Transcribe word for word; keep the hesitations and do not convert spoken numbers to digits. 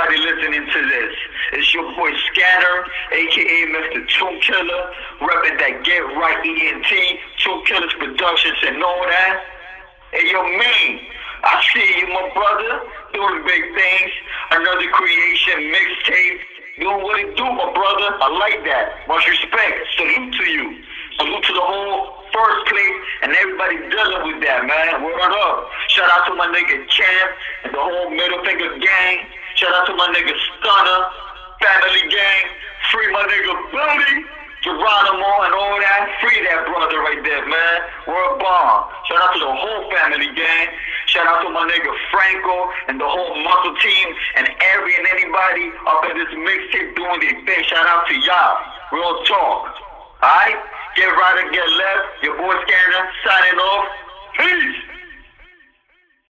everybody listening to this. It's your boy Scanner, aka Mister Tune Killer, repping that Get Right E N T, Tune Killers Productions and all that. Hey yo, man, I see you, my brother, doing big things. Another creation mixtape, doing what it do, my brother. I like that. Much respect. Salute to you. Salute to the whole First Plate and everybody dealing with that, man. Word up. Shout out to my nigga Champ and the whole Middle Finger gang. Shout out to my nigga Stunner, Family Gang. Free my nigga Billy, Geronimo, and all that. Free that brother right there, man. Word bomb. Shout out to the whole Family Gang. Shout out to my nigga Franco and the whole Muscle team and every and anybody up in this mixtape doing their thing. Shout out to y'all. Real talk. Alright? Get right and get left. Your boy Scanner signing off.